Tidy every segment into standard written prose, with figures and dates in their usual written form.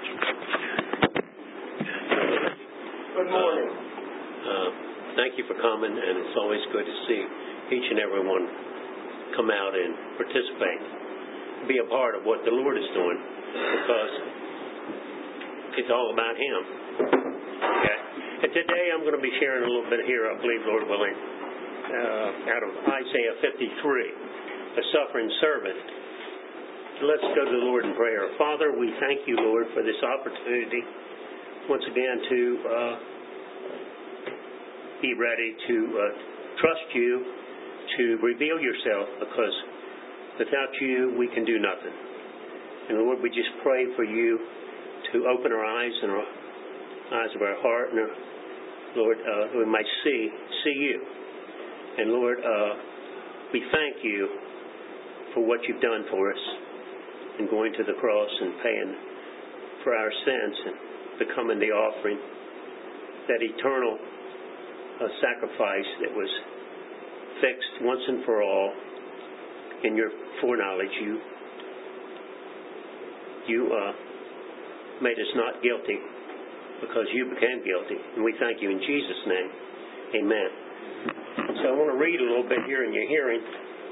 Good morning. Thank you for coming, and it's always good to see each and every one come out and participate, be a part of what the Lord is doing, because it's all about Him. Okay? And today I'm going to be sharing a little bit here, I believe, Lord willing, out of Isaiah 53, a suffering servant. Let's go to the Lord in prayer. Father, we thank you, Lord, for this opportunity once again to be ready to trust you, to reveal yourself, because without you we can do nothing. And Lord, we just pray for you to open our eyes and our eyes of our heart, and Lord, we might see you. And Lord, we thank you for what you've done for us in going to the cross and paying for our sins and becoming the offering, that eternal sacrifice that was fixed once and for all. In your foreknowledge, you made us not guilty because you became guilty, and we thank you in Jesus' name. Amen. So I want to read a little bit here in your hearing.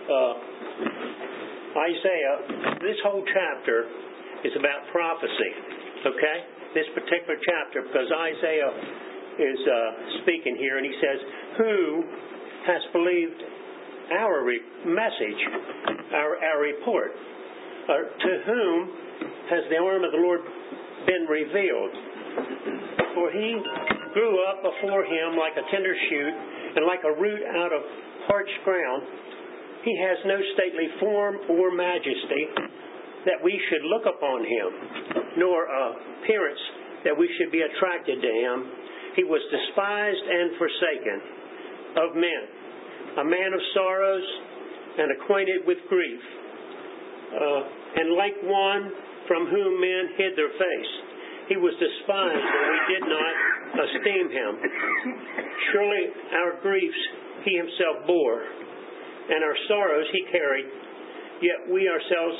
Isaiah, this whole chapter is about prophecy, okay? This particular chapter, because Isaiah is speaking here, and he says, who has believed our message, our report? To whom has the arm of the Lord been revealed? For he grew up before him like a tender shoot, and like a root out of parched ground. He has no stately form or majesty that we should look upon him, nor appearance that we should be attracted to him. He was despised and forsaken of men, a man of sorrows and acquainted with grief, and like one from whom men hid their face. He was despised, and we did not esteem him. Surely our griefs he himself bore, and our sorrows he carried. Yet we ourselves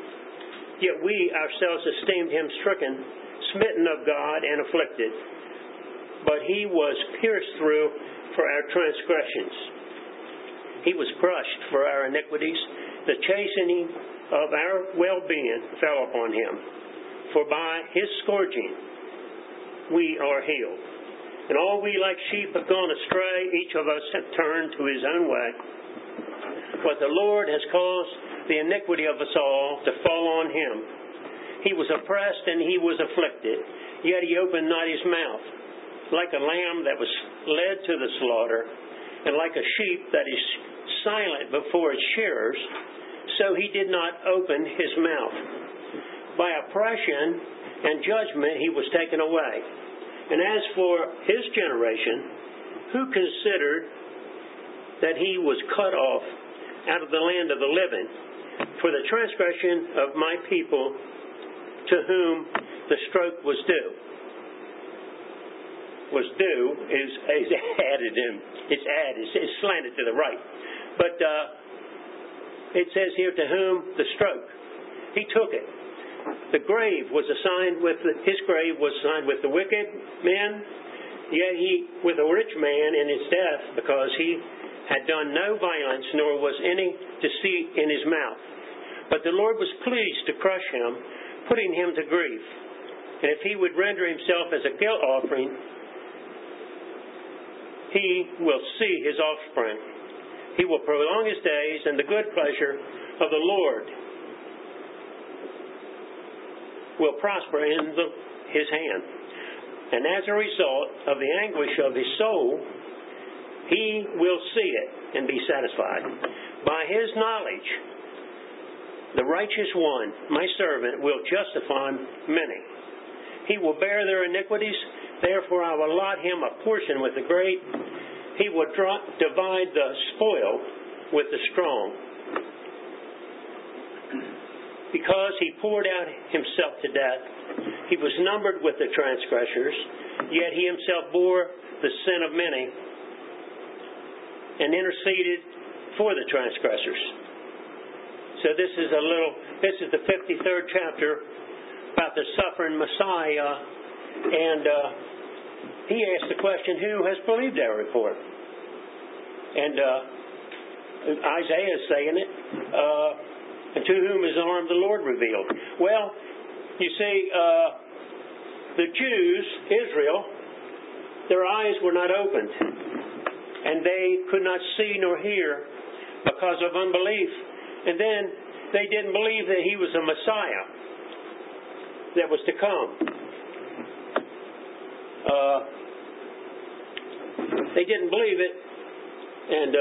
esteemed him stricken, smitten of God, and afflicted. But he was pierced through for our transgressions. He was crushed for our iniquities. The chastening of our well-being fell upon him. For by his scourging we are healed. And all we like sheep have gone astray. Each of us have turned to his own way. But the Lord has caused the iniquity of us all to fall on him. He was oppressed and he was afflicted, yet he opened not his mouth. Like a lamb that was led to the slaughter, and like a sheep that is silent before its shearers, so he did not open his mouth. By oppression and judgment he was taken away. And as for his generation, who considered that he was cut off out of the land of the living? For the transgression of my people, to whom the stroke was due. Was due is added in. It's slanted to the right. But it says here, to whom the stroke. He took it. The grave was assigned his grave was assigned with the wicked men, yet he with a rich man in his death, because he had done no violence, nor was any deceit in his mouth. But the Lord was pleased to crush him, putting him to grief. And if he would render himself as a guilt offering, he will see his offspring. He will prolong his days, and the good pleasure of the Lord will prosper in his hand. And as a result of the anguish of his soul, he will see it and be satisfied. By his knowledge, the righteous one, my servant, will justify many. He will bear their iniquities. Therefore I will allot him a portion with the great. He will divide the spoil with the strong. Because he poured out himself to death, he was numbered with the transgressors, yet he himself bore the sin of many and interceded for the transgressors. So this is the 53rd chapter about the suffering Messiah, and he asked the question, who has believed our report? And Isaiah is saying it, and to whom his arm the Lord revealed. Well, you see, the Jews, Israel, their eyes were not opened, and they could not see nor hear because of unbelief. And then they didn't believe that he was a Messiah that was to come. They didn't believe it, and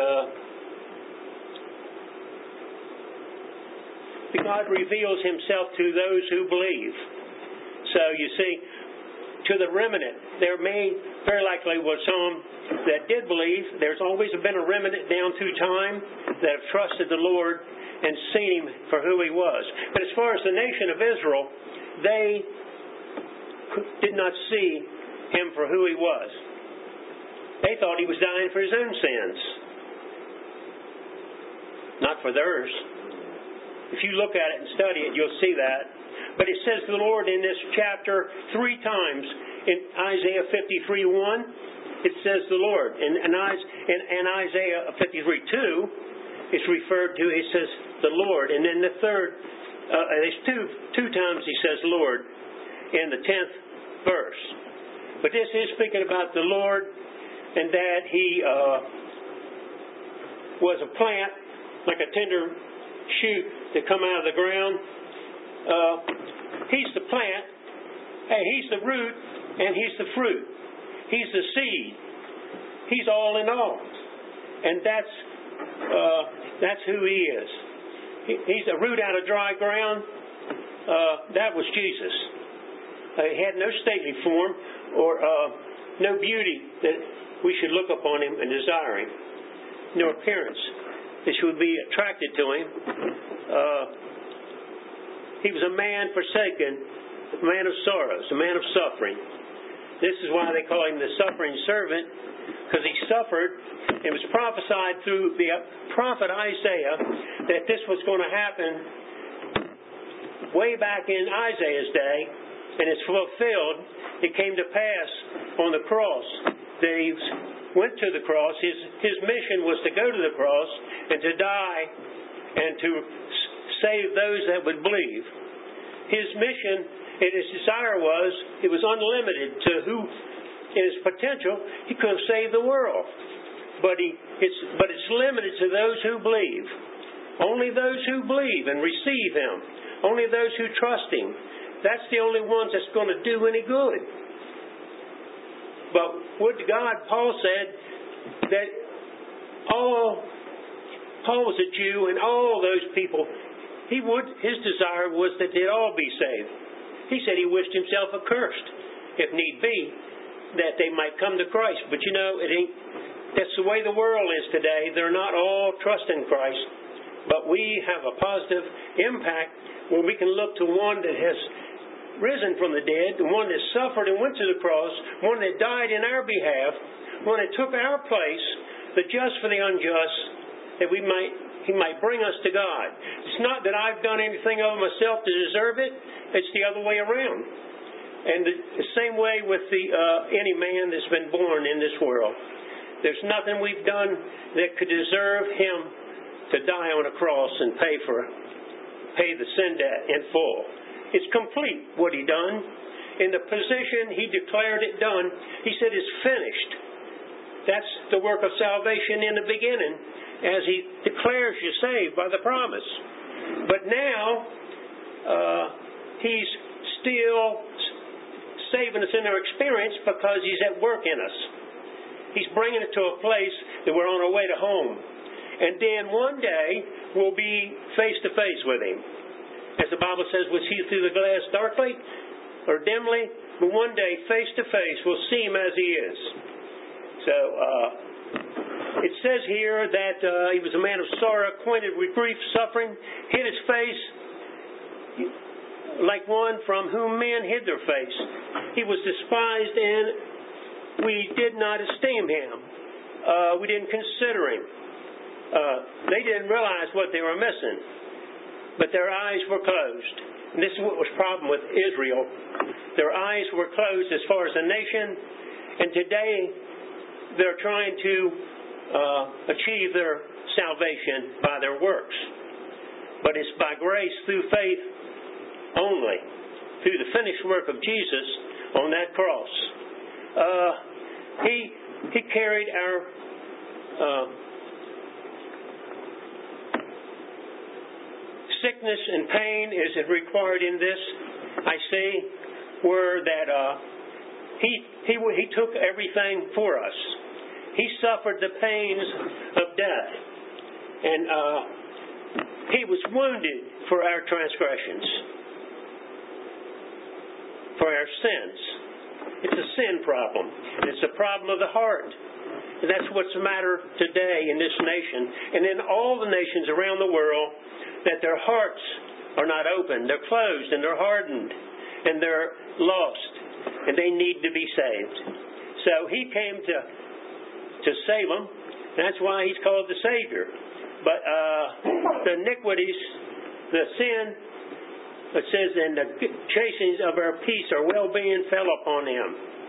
God reveals himself to those who believe. So you see, to the remnant, there may very likely was some that did believe. There's always been a remnant down through time that have trusted the Lord and seen him for who he was. But as far as the nation of Israel, they did not see him for who he was. They thought he was dying for his own sins, not for theirs. If you look at it and study it, you'll see that. But it says the Lord in this chapter 3 times. In Isaiah 53:1, it says the Lord. In Isaiah 53:2, it's referred to, it says the Lord. And then the third, there's two times he says Lord in the 10th verse. But this is speaking about the Lord, and that he was a plant, like a tender shoot that come out of the ground. He's the plant, hey, he's the root, and he's the fruit. He's the seed. He's all in all. And that's who he is. He's a root out of dry ground. That was Jesus. He had no stately form or no beauty that we should look upon him and desire him, no appearance that should be attracted to him. He was a man forsaken, a man of sorrows, a man of suffering. This is why they call him the suffering servant, because he suffered. It was prophesied through the prophet Isaiah that this was going to happen way back in Isaiah's day, and it's fulfilled. It came to pass on the cross that he went to the cross. His mission was to go to the cross and to die and to save those that would believe. His mission and his desire was, it was unlimited to who, in his potential, he could have saved the world. But it's limited to those who believe. Only those who believe and receive him. Only those who trust him. That's the only ones that's going to do any good. But would to God, Paul said that Paul was a Jew, and all those people, his desire was that they'd all be saved. He said he wished himself accursed, if need be, that they might come to Christ. But you know, that's the way the world is today. They're not all trusting Christ. But we have a positive impact when we can look to one that has risen from the dead, the one that suffered and went to the cross, one that died in our behalf, one that took our place, the just for the unjust, that he might bring us to God. It's not that I've done anything of myself to deserve it. It's the other way around. And the same way with any man that's been born in this world. There's nothing we've done that could deserve him to die on a cross and pay the sin debt in full. It's complete what he done. In the position he declared it done, he said it's finished. That's the work of salvation in the beginning, as he declares you saved by the promise. But now, he's still saving us in our experience because he's at work in us. He's bringing it to a place that we're on our way to home. And then one day, we'll be face to face with him. As the Bible says, we'll see through the glass darkly or dimly, but one day, face to face, we'll see him as he is. So, it says here that he was a man of sorrow, acquainted with grief, suffering, hid his face like one from whom men hid their face. He was despised, and we did not esteem him. We didn't consider him. They didn't realize what they were missing, but their eyes were closed. And this is what was the problem with Israel. Their eyes were closed as far as a nation, and today they're trying to achieve their salvation by their works. But it's by grace through faith only, through the finished work of Jesus on that cross. He carried our sickness and pain. Is it required in this? I see where that he took everything for us. He suffered the pains of death, and he was wounded for our transgressions, for our sins. It's a sin problem. It's a problem of the heart. And that's what's the matter today in this nation and in all the nations around the world, that their hearts are not open. They're closed and they're hardened and they're lost and they need to be saved. So he came to save them. That's why he's called the Savior. But the iniquities, the sin, it says, and the chastenings of our peace, our well-being fell upon him.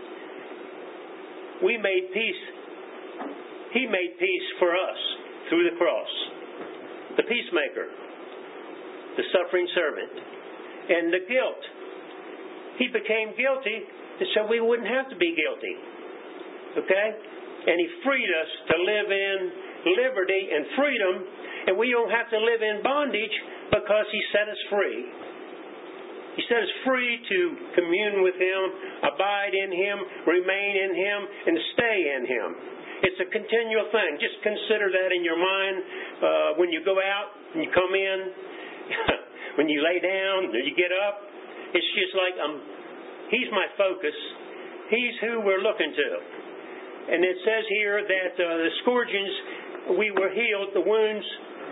We made peace. He made peace for us through the cross. The peacemaker, the suffering servant, and the guilt. He became guilty so we wouldn't have to be guilty. Okay? And he freed us to live in liberty and freedom, and we don't have to live in bondage because he set us free. He set us free to commune with him, abide in him, remain in him, and stay in him. It's a continual thing. Just consider that in your mind when you go out and you come in, when you lay down, or you get up. It's just like he's my focus. He's who we're looking to. And it says here that the scourgings, we were healed, the wounds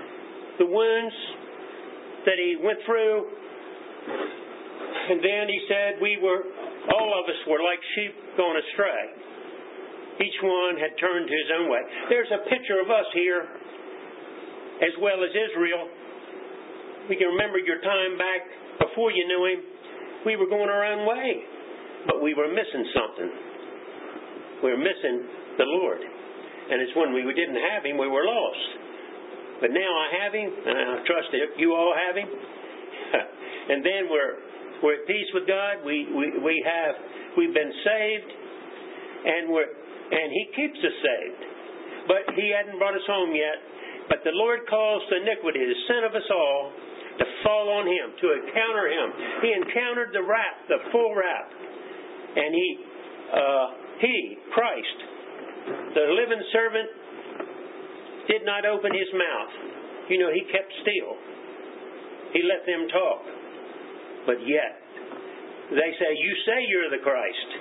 that he went through. And then he said all of us were like sheep going astray. Each one had turned to his own way. There's a picture of us here, as well as Israel. We can remember your time back before you knew him. We were going our own way, but we were missing something. We were missing the Lord. And it's when we didn't have him, we were lost. But now I have him, and I trust that you all have him. And then we're at peace with God. We've been saved, and he keeps us saved. But he hadn't brought us home yet. But the Lord calls the iniquity, the sin of us all, to fall on him, to encounter him. He encountered the wrath, the full wrath. And he, Christ, the living servant, did not open his mouth. He kept still. He let them talk. But yet, they say, you say you're the Christ.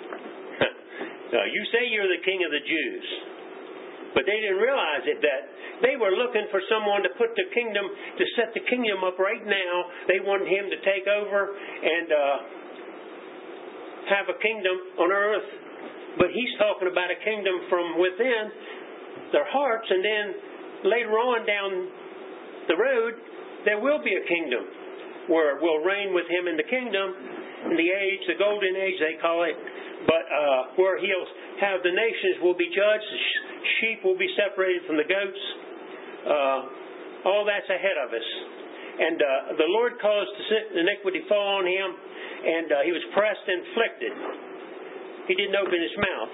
You say you're the King of the Jews. But they didn't realize it, that they were looking for someone to put the kingdom, to set the kingdom up right now. They wanted him to take over and have a kingdom on earth. But he's talking about a kingdom from within their hearts, and then later on down the road, there will be a kingdom where we'll reign with him in the kingdom, in the age, the golden age they call it, but where he'll have the nations will be judged, the sheep will be separated from the goats. All that's ahead of us. And the Lord caused the iniquity fall on him, and he was pressed and afflicted. He didn't open his mouth.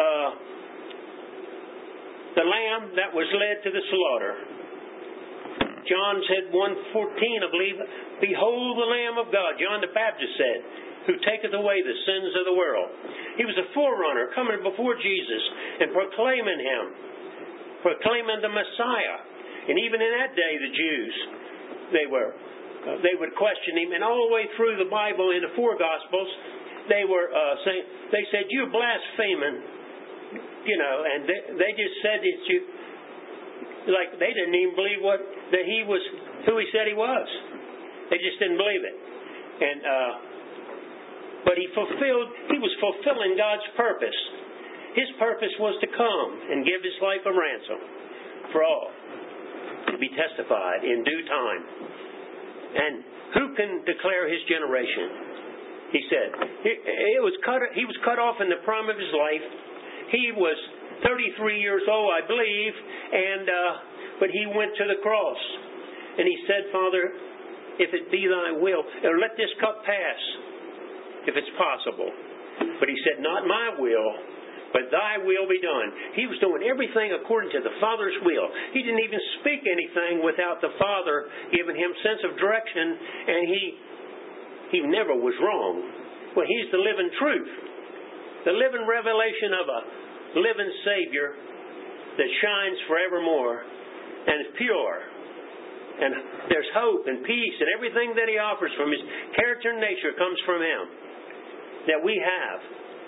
The lamb that was led to the slaughter. John said 1:14, I believe, behold the Lamb of God. John the Baptist said, who taketh away the sins of the world. He was a forerunner coming before Jesus and proclaiming him, proclaiming the Messiah. And even in that day, the Jews, they would question him. And all the way through the Bible, in the four Gospels, they were saying, they said, you're blaspheming, and they just said that like they didn't even believe that he was who he said he was. They just didn't believe it. And but he was fulfilling God's purpose. His purpose was to come and give his life a ransom for all, to be testified in due time. And who can declare his generation? He said. He was cut off in the prime of his life. He was 33 years old, I believe, but he went to the cross. And he said, Father, if it be thy will, or let this cup pass, if it's possible. But he said, not my will, but thy will be done. He was doing everything according to the Father's will. He didn't even speak anything without the Father giving him sense of direction, and he never was wrong. Well, he's the living truth, the living revelation of a living Savior that shines forevermore and is pure. And there's hope and peace, and everything that he offers from his character and nature comes from him that we have.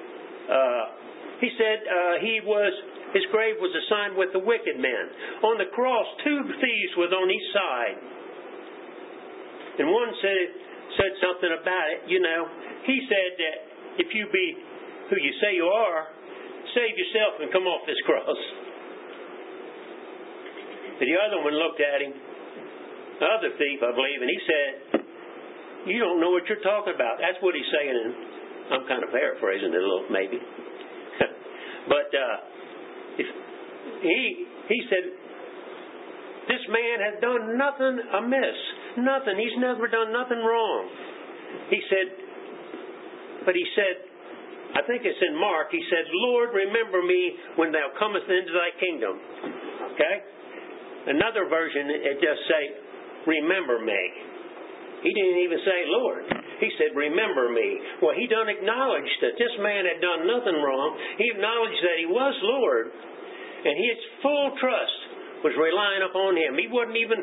He said his grave was assigned with the wicked men. On the cross, 2 thieves was on each side. And one said something about it, He said that if you be who you say you are, save yourself and come off this cross. But the other one looked at him, the other thief, I believe, and he said, you don't know what you're talking about. That's what he's saying, and I'm kind of paraphrasing it a little, maybe. But he said, this man has done nothing amiss. Nothing. He's never done nothing wrong. He said, I think it's in Mark, he said, Lord, remember me when thou comest into thy kingdom. Okay? Another version, it just say, remember me. He didn't even say, Lord. He said, remember me. Well, he done acknowledged that this man had done nothing wrong. He acknowledged that he was Lord. And his full trust was relying upon him. He wasn't even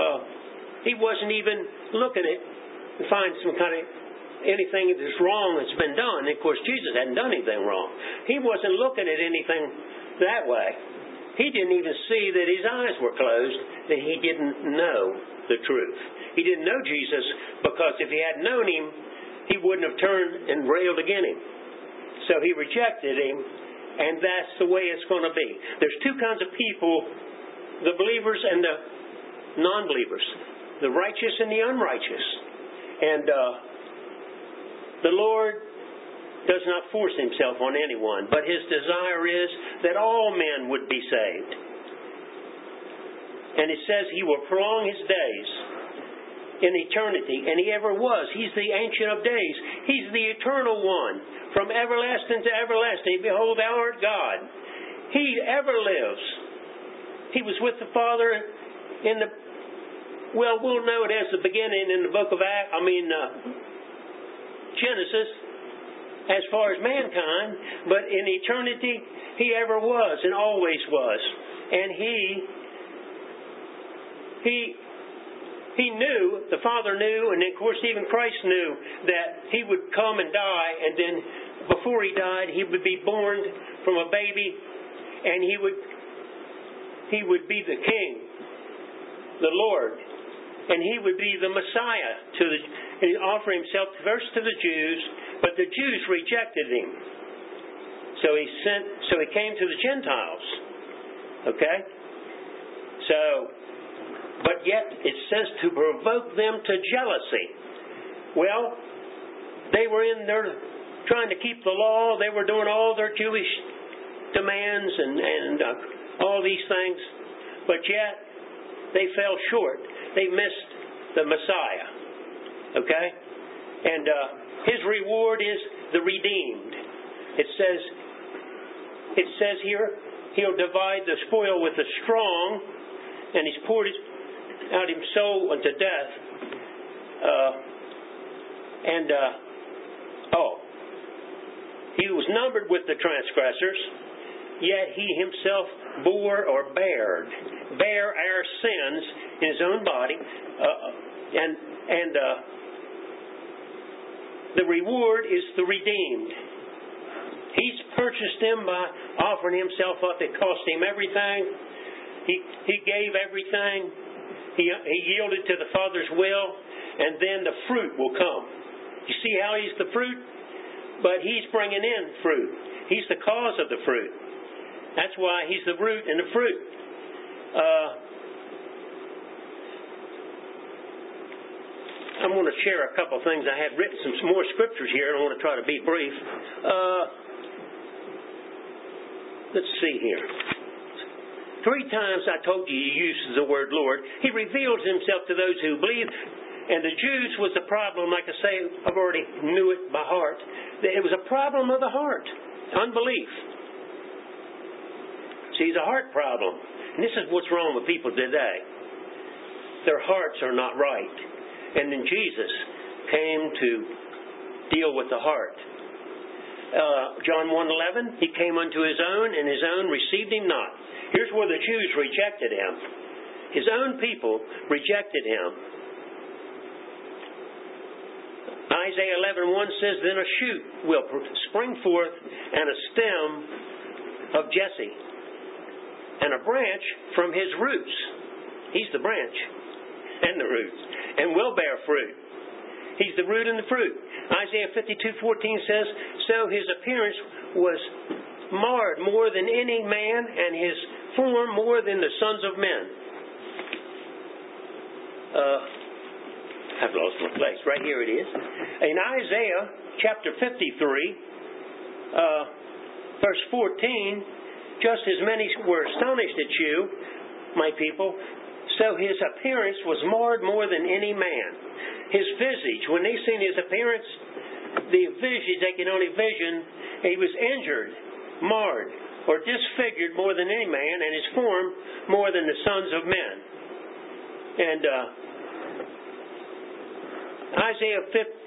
looking at to find some kind of anything that's wrong that's been done. And of course, Jesus hadn't done anything wrong. He wasn't looking at anything that way. He didn't even see that his eyes were closed, that he didn't know the truth. He didn't know Jesus because if he had known him, he wouldn't have turned and railed against him. So he rejected him, and that's the way it's going to be. There's 2 kinds of people, the believers and the non-believers, the righteous and the unrighteous. And the Lord does not force himself on anyone, but his desire is that all men would be saved. And it says he will prolong his days in eternity, and he ever was. He's the Ancient of Days. He's the Eternal One, from everlasting to everlasting. Behold, thou art God. He ever lives. He was with the Father in the, we'll know it as the beginning in the book of Genesis, as far as mankind, but in eternity, he ever was and always was. And he knew, the Father knew, and of course even Christ knew that he would come and die, and then before he died, he would be born from a baby, and he would be the King, the Lord, and he would be the Messiah and he offered himself first to the Jews, but the Jews rejected him. So he came to the Gentiles. Okay? But yet it says to provoke them to jealousy. Well, they were in there trying to keep the law. They were doing all their Jewish demands and all these things. But yet they fell short. They missed the Messiah. Okay? And his reward is the redeemed. It says here, he'll divide the spoil with the strong, and he's poured out his soul unto death. He was numbered with the transgressors, yet he himself bore our sins in his own body, and the reward is the redeemed. He's purchased them by offering himself up. It cost him everything. He gave everything. He yielded to the Father's will, and then the fruit will come. You see how he's the fruit? But he's bringing in fruit. He's the cause of the fruit. That's why he's the root and the fruit. I'm going to share a couple of things. I had written some more scriptures here, and I want to try to be brief. Let's see here. 3 times I told you he uses the word Lord. He reveals himself to those who believe. And the Jews was the problem. Like I say, I've already knew it by heart. It was a problem of the heart. Unbelief. See, it's a heart problem. And this is what's wrong with people today. Their hearts are not right. And then Jesus came to deal with the heart. John 1:11, he came unto his own, and his own received him not. Here's where the Jews rejected him. His own people rejected him. Isaiah 11:1 says, then a shoot will spring forth, and a stem of Jesse, and a branch from his roots. He's the branch and the roots, and will bear fruit. He's the root and the fruit. Isaiah 52:14 says, so his appearance was marred more than any man, and his form more than the sons of men. I've lost my place. Right here it is. In Isaiah chapter 53, verse 14, just as many were astonished at you, my people, so his appearance was marred more than any man. His visage, when they seen his appearance, the visage, they can only vision, he was injured, marred, or disfigured more than any man, and his form more than the sons of men. And Isaiah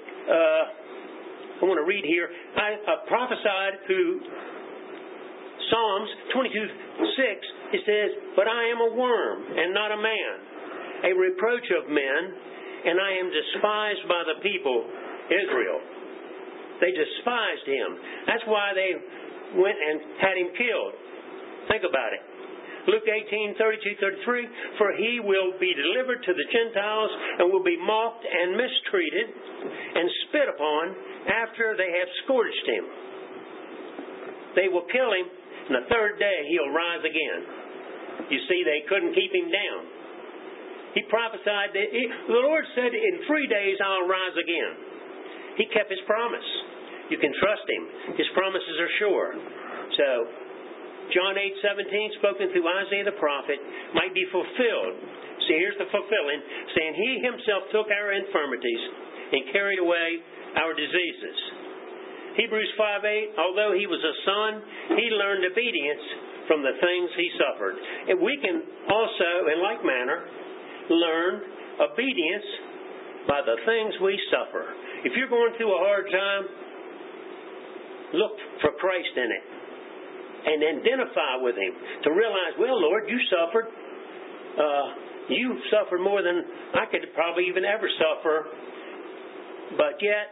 5, I want to read here, I prophesied through Psalms 22:6, it says, but I am a worm and not a man, a reproach of men, and I am despised by the people, Israel. They despised him. That's why they went and had him killed. Think about it. Luke 18:32-33, for he will be delivered to the Gentiles and will be mocked and mistreated and spit upon after they have scourged him. They will kill him, and the 3rd day he'll rise again. You see, they couldn't keep him down. He prophesied that the Lord said, in 3 days I'll rise again. He kept his promise. You can trust him. His promises are sure. So, John 8:17, spoken through Isaiah the prophet, might be fulfilled. See, here's the fulfilling, saying, he himself took our infirmities and carried away our diseases. Hebrews 5:8, although he was a son, he learned obedience from the things he suffered. And we can also, in like manner, learn obedience by the things we suffer. If you're going through a hard time, look for Christ in it and identify with him to realize, well, Lord, you suffered. You suffered more than I could probably even ever suffer, but yet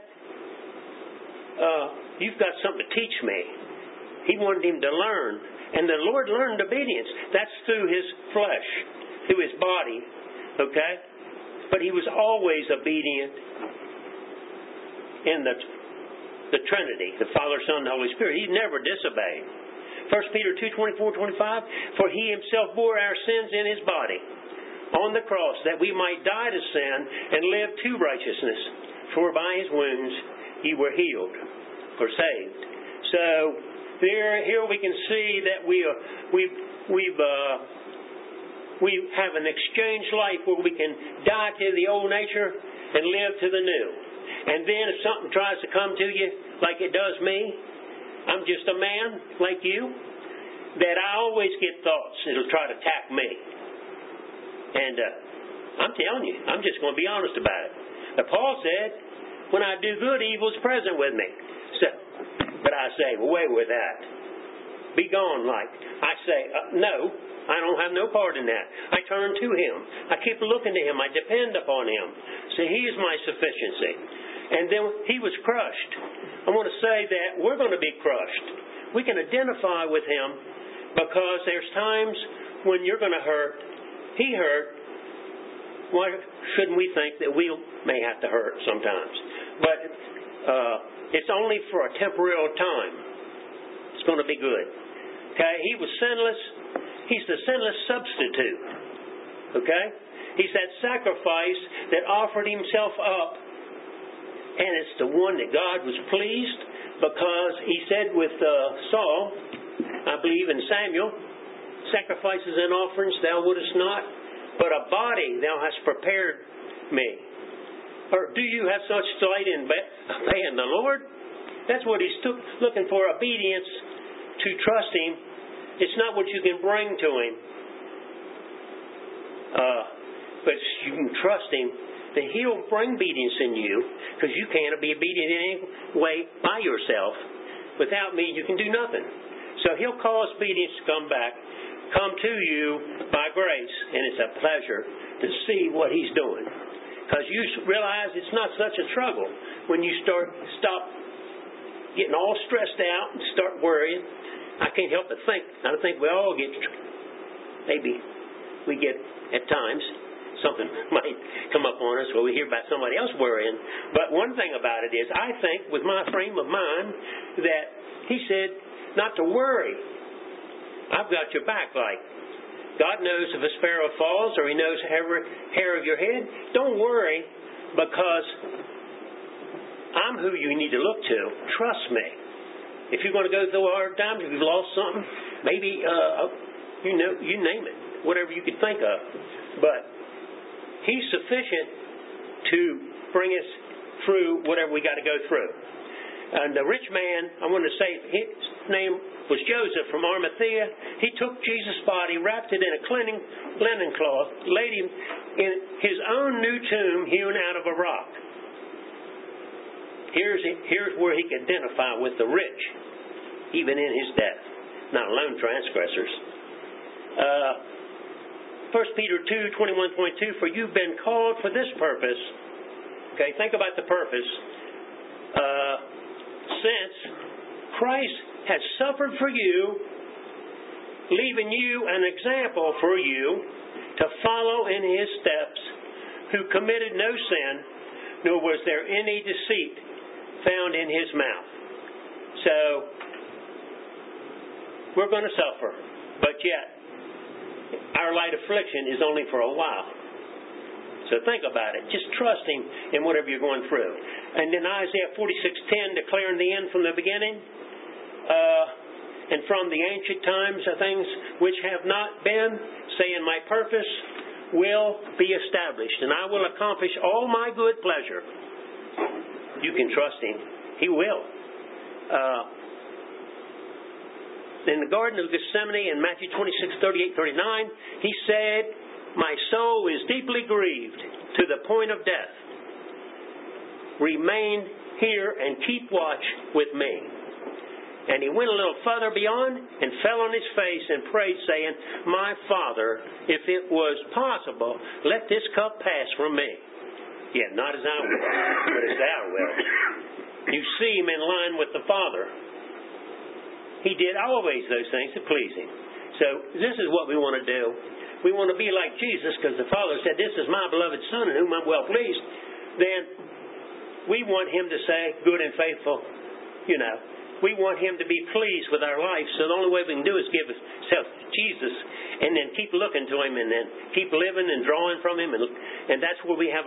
you've got something to teach me. He wanted him to learn, and the Lord learned obedience. That's through his flesh, through his body, okay? But he was always obedient in the Trinity, the Father, Son, and Holy Spirit. He never disobeyed. 1 Peter 2:24-25, for he himself bore our sins in his body on the cross, that we might die to sin and live to righteousness. For by his wounds ye were healed, or saved. So here we can see that we have an exchange life where we can die to the old nature and live to the new. And then if something tries to come to you like it does me, I'm just a man like you, that I always get thoughts that'll try to attack me. And I'm telling you, I'm just going to be honest about it. Now, Paul said, when I do good, evil is present with me. So, but I say, away with that. Be gone, like. I say, no, I don't have no part in that. I turn to him. I keep looking to him. I depend upon him. See, he is my sufficiency. And then he was crushed. I want to say that we're going to be crushed. We can identify with him because there's times when you're going to hurt. He hurt. Why shouldn't we think that we may have to hurt sometimes? But it's only for a temporal time. It's going to be good. Okay? He was sinless. He's the sinless substitute. Okay? He's that sacrifice that offered himself up. And it's the one that God was pleased, because he said with Saul, I believe in Samuel, sacrifices and offerings thou wouldest not, but a body thou hast prepared me. Or do you have such delight in obeying the Lord? That's what he's looking for, obedience, to trust him. It's not what you can bring to him. But you can trust him that he'll bring obedience in you, because you can't be obedient in any way by yourself. Without me, you can do nothing. So he'll cause obedience to come to you by grace, and it's a pleasure to see what he's doing. Because you realize it's not such a struggle when you stop getting all stressed out and start worrying. I can't help but think. I think we all get, maybe we get at times, something might come up on us where we hear about somebody else worrying. But one thing about it is, I think with my frame of mind that he said not to worry. I've got your back. Like God knows if a sparrow falls, or he knows every hair of your head. Don't worry, because I'm who you need to look to. Trust me. If you're going to go through hard times, if you've lost something, maybe you name it, whatever you could think of. But he's sufficient to bring us through whatever we got to go through. And the rich man, I want to say, his name was Joseph from Arimathea. He took Jesus' body, wrapped it in a linen cloth, laid him in his own new tomb hewn out of a rock. Here's where he could identify with the rich, even in his death, not alone transgressors. 1 Peter 2:21-22, for you've been called for this purpose. Okay, think about the purpose. Since Christ has suffered for you, leaving you an example for you to follow in his steps, who committed no sin, nor was there any deceit found in his mouth. So, we're going to suffer, but yet, our light affliction is only for a while. So think about it. Just trust him in whatever you're going through. And then Isaiah 46:10, declaring the end from the beginning, and from the ancient times of things which have not been, saying, my purpose will be established, and I will accomplish all my good pleasure. You can trust him. He will. In the Garden of Gethsemane in Matthew 26:38-39, he said, my soul is deeply grieved to the point of death. Remain here and keep watch with me. And he went a little further beyond and fell on his face and prayed, saying, my Father, if it was possible, let this cup pass from me. Yet not as I will, but as thou wilt. You see him in line with the Father. He did always those things to please him. So this is what we want to do. We want to be like Jesus, because the Father said, this is my beloved Son in whom I'm well pleased. Then we want him to say, good and faithful. We want him to be pleased with our life. So the only way we can do is give ourselves to Jesus, and then keep looking to him, and then keep living and drawing from him. And that's where we have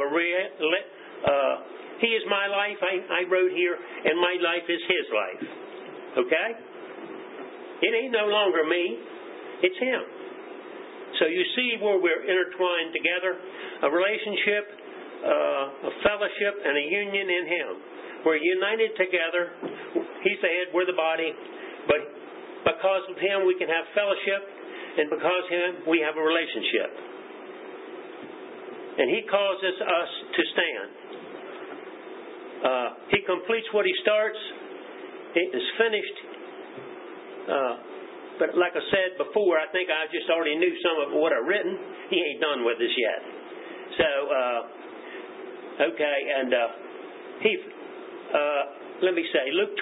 he is my life, I wrote here, and my life is his life. Okay? It ain't no longer me. It's him. So you see where we're intertwined together, a relationship, a fellowship, and a union in him. We're united together. He's the head, we're the body. But because of him, we can have fellowship, and because of him, we have a relationship. And he causes us to stand. He completes what he starts. It is finished. But like I said before, I think I just already knew some of what I've written. He ain't done with us yet. So, okay, and let me say, Luke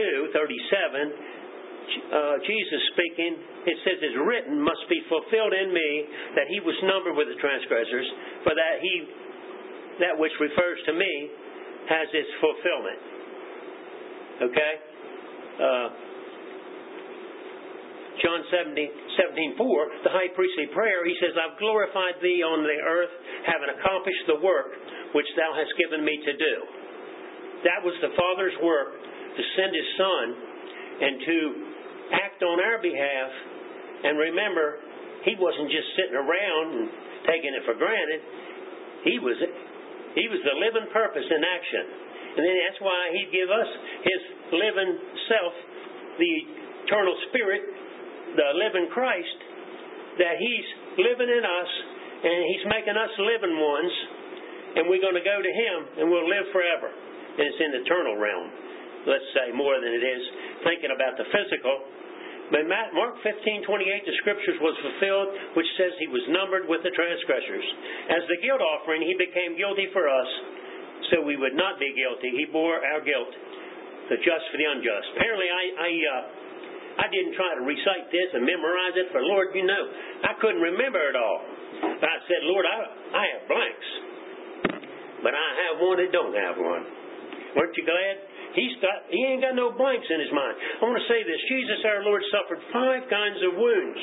22:37, Jesus speaking, it says, it's written, must be fulfilled in me, that he was numbered with the transgressors, for that which refers to me has its fulfillment. Okay? John 17:4, the high priestly prayer, he says, I've glorified thee on the earth, having accomplished the work which thou hast given me to do. That was the Father's work, to send His Son and to act on our behalf. And remember, He wasn't just sitting around and taking it for granted. He was the living purpose in action. And then that's why He'd give us His living self, the eternal Spirit, the living Christ, that He's living in us, and He's making us living ones, and we're going to go to Him, and we'll live forever. And it's in the eternal realm, let's say, more than it is thinking about the physical. But Mark 15:28, the Scriptures was fulfilled, which says He was numbered with the transgressors. As the guilt offering, He became guilty for us, so we would not be guilty. He bore our guilt, the just for the unjust. Apparently, I didn't try to recite this and memorize it, for Lord, you know, I couldn't remember it all. But I said, Lord, I have blanks, but I have one that don't have one. Weren't you glad? He ain't got no blanks in his mind. I want to say this. Jesus our Lord suffered 5 kinds of wounds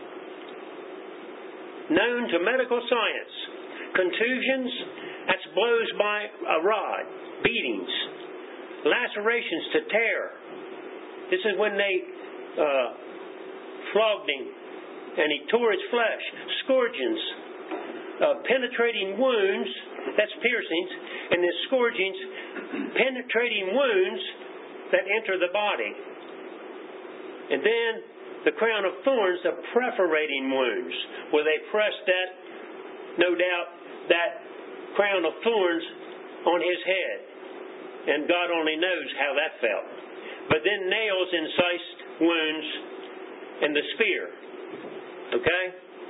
known to medical science. Contusions, that's blows by a rod. Beatings. Lacerations to tear. This is when they flogged Him and He tore His flesh. Scourgings. Penetrating wounds, that's piercings, and the scourgings, penetrating wounds that enter the body. And then the crown of thorns, the perforating wounds, where they pressed that, no doubt, that crown of thorns on His head. And God only knows how that felt. But then nails, incised wounds, and the spear. Okay?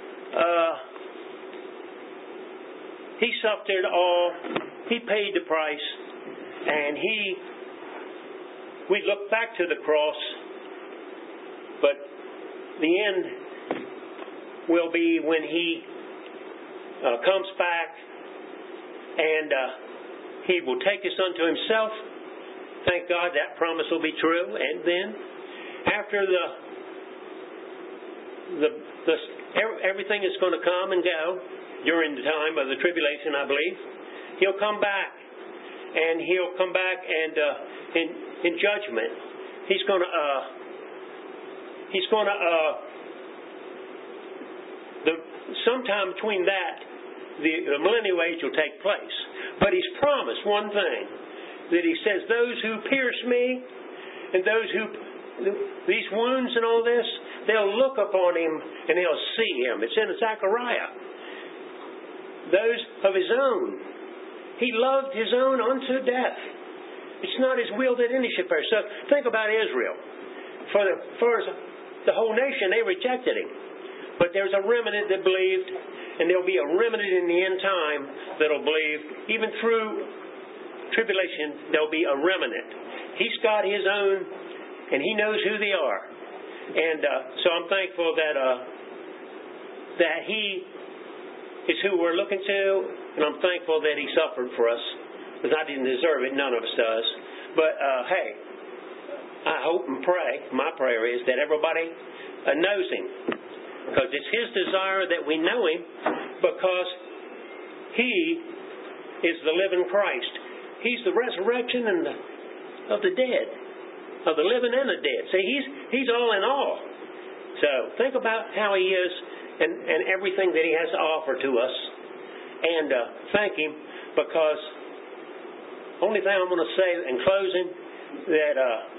He suffered it all. He paid the price. And we look back to the cross, but the end will be when He comes back and He will take us unto Himself. Thank God that promise will be true. And then after everything is going to come and go during the time of the tribulation, I believe, He'll come back. And He'll come back and in judgment, He's going to sometime between that, the millennial age will take place. But He's promised one thing, that He says, those who pierce me and those who these wounds and all this, they'll look upon Him and they'll see Him. It's in Zechariah. Those of His own. He loved His own unto death. It's not His will that any should perish. So think about Israel. For the whole nation, they rejected Him. But there's a remnant that believed, and there'll be a remnant in the end time that'll believe. Even through tribulation, there'll be a remnant. He's got His own, and He knows who they are. And so I'm thankful that He is who we're looking to, and I'm thankful that He suffered for us, because I didn't deserve it. None of us does. But hey, I hope and pray, my prayer is that everybody knows Him, because it's His desire that we know Him, because He is the living Christ. He's the resurrection of the dead, of the living and the dead. See, He's all in all. So think about how He is and everything that He has to offer to us. And thank Him, because only thing I'm going to say in closing, that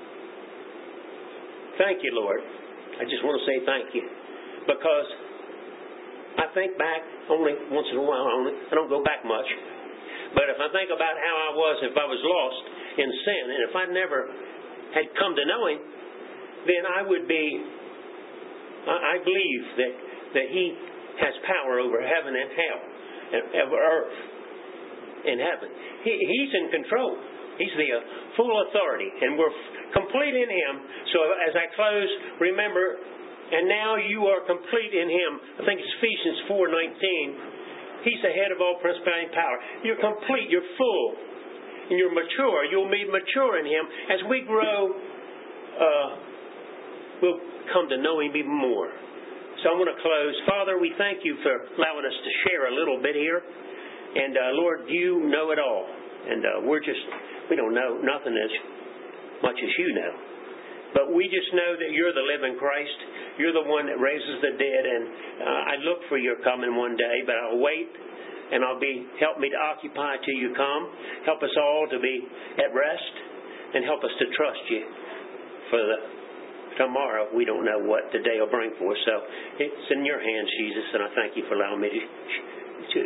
thank you, Lord. I just want to say thank you, because I think back only once in a while. I don't go back much. But if I think about how I was if I was lost in sin, and if I never had come to know Him, then I would be, I believe that He has power over heaven and hell, and over earth and heaven. He's in control. He's the full authority, and we're complete in Him. So as I close, remember, and now you are complete in Him. I think it's Ephesians 4:19. He's the head of all principality and power. You're complete. You're full. And you're mature. You'll be mature in Him. As we grow we'll come to know Him even more. So I want to close. Father, we thank You for allowing us to share a little bit here. And Lord, You know it all. And we don't know nothing as much as You know. But we just know that You're the living Christ. You're the one that raises the dead. And I look for Your coming one day, but I'll wait. And help me to occupy till You come. Help us all to be at rest. And help us to trust You for tomorrow. We don't know what the day will bring for us. So it's in Your hands, Jesus. And I thank You for allowing me to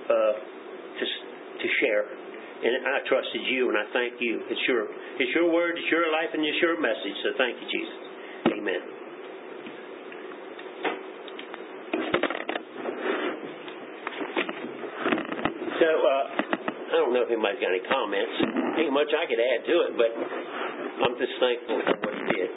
share. And I trusted You, and I thank You. It's Your word, it's Your life, and it's Your message. So thank You, Jesus. Amen. So I don't know if anybody's got any comments. Ain't much I could add to it, but I'm just thankful for what He did.